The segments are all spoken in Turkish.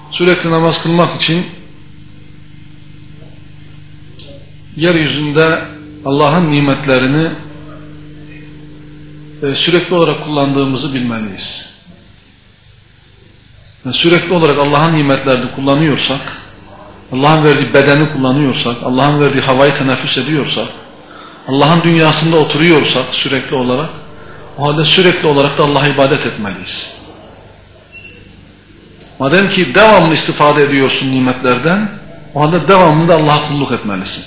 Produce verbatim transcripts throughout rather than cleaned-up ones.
sürekli namaz kılmak için yeryüzünde Allah'ın nimetlerini sürekli olarak kullandığımızı bilmeliyiz. Yani sürekli olarak Allah'ın nimetlerini kullanıyorsak, Allah'ın verdiği bedeni kullanıyorsak, Allah'ın verdiği havayı teneffüs ediyorsak, Allah'ın dünyasında oturuyorsak sürekli olarak, o halde sürekli olarak da Allah'a ibadet etmeliyiz. Madem ki devamlı istifade ediyorsun nimetlerden, o halde devamlı da Allah'a kulluk etmelisin.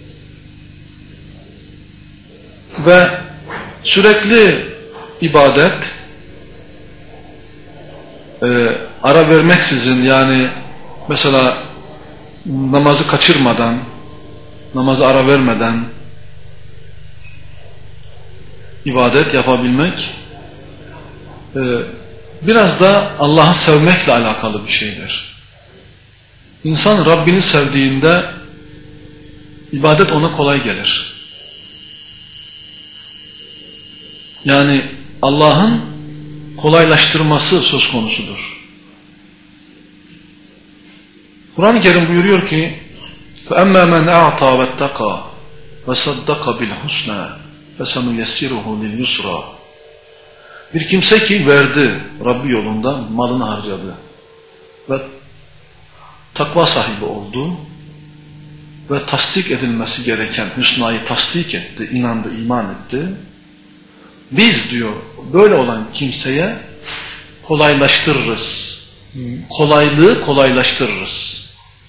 Ve sürekli ibadet, e, ara vermeksizin, yani mesela namazı kaçırmadan, namazı ara vermeden ibadet yapabilmek e, biraz da Allah'ı sevmekle alakalı bir şeydir. İnsan Rabbini sevdiğinde ibadet ona kolay gelir. Yani Allah'ın kolaylaştırması söz konusudur. Kur'an-ı Kerim buyuruyor ki فَأَمَّا مَنْ أَعْطَى وَاتَّقَى وَصَدَّقَ بِالْحُسْنَى فَسَنُيَسِّرُهُ لِلْيُسْرَى. Bir kimse ki verdi, Rabbi yolunda malını harcadı ve takva sahibi oldu ve tasdik edilmesi gereken hüsnayı tasdik etti, inandı, iman etti. Biz diyor böyle olan kimseye kolaylaştırırız. Kolaylığı kolaylaştırırız.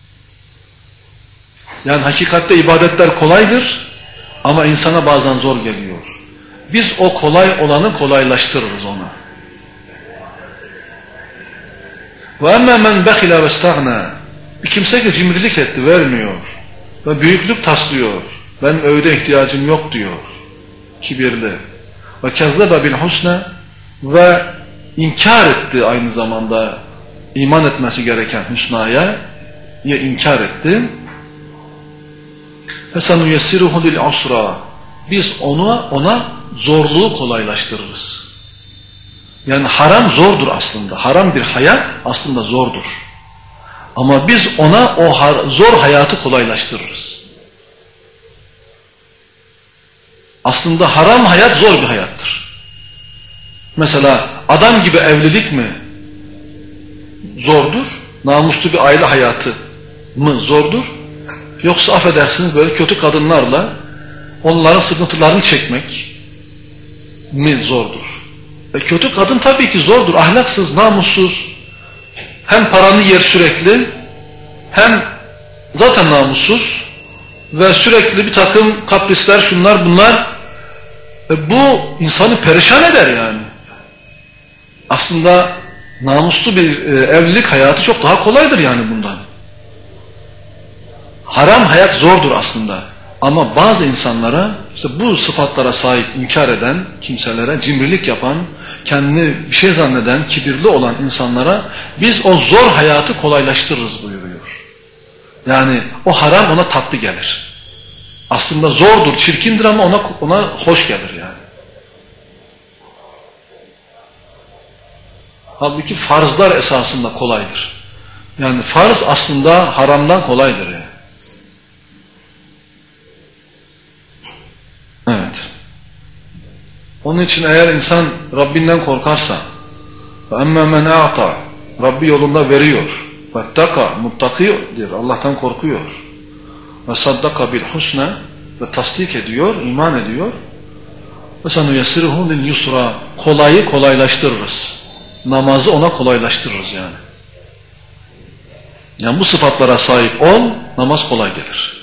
Yani hakikatte ibadetler kolaydır ama insana bazen zor geliyor. Biz o kolay olanı kolaylaştırırız ona. Ve emmâ men bekhile ve istagna. Bir kimse ki cimrilik etti, vermiyor ve büyüklük taslıyor. Benim öğüde ihtiyacım yok diyor. Kibirli. Ve kezzebe bil husne, ve inkar etti aynı zamanda iman etmesi gereken hüsnaya, ya inkar etti. Fesenuyessiruhu lil usra. Biz ona ona zorluğu kolaylaştırırız. Yani haram zordur aslında. Haram bir hayat aslında zordur. Ama biz ona o zor hayatı kolaylaştırırız. Aslında haram hayat zor bir hayattır. Mesela adam gibi evlilik mi zordur? Namuslu bir aile hayatı mı zordur? Yoksa affedersiniz böyle kötü kadınlarla onların sıkıntılarını çekmek mi zordur? E kötü kadın tabii ki zordur. Ahlaksız, namussuz, hem paranı yer sürekli, hem zaten namussuz ve sürekli bir takım kaprisler, şunlar bunlar, e bu insanı perişan eder yani. Aslında namuslu bir e, evlilik hayatı çok daha kolaydır yani bundan. Haram hayat zordur aslında. Ama bazı insanlara, işte bu sıfatlara sahip inkar eden kimselere, cimrilik yapan, kendini bir şey zanneden, kibirli olan insanlara biz o zor hayatı kolaylaştırırız buyuruyor. Yani o haram ona tatlı gelir. Aslında zordur, çirkindir ama ona, ona hoş gelir yani. Halbuki farzlar esasında kolaydır. Yani farz aslında haramdan kolaydır yani. Evet. Onun için eğer insan Rabbinden korkarsa, فَاَمَّا مَنْ اَعْطَى, Rabbi yolunda veriyor, وَاتَّقَى, muttakidir, Allah'tan korkuyor, وَصَدَّقَ بِالْحُسْنَى, ve tasdik ediyor, iman ediyor, وَسَنُيَسِّرُهُ لِلْيُسْرَى, kolayı kolaylaştırırız. Namazı ona kolaylaştırırız yani. Yani bu sıfatlara sahip ol, namaz kolay gelir.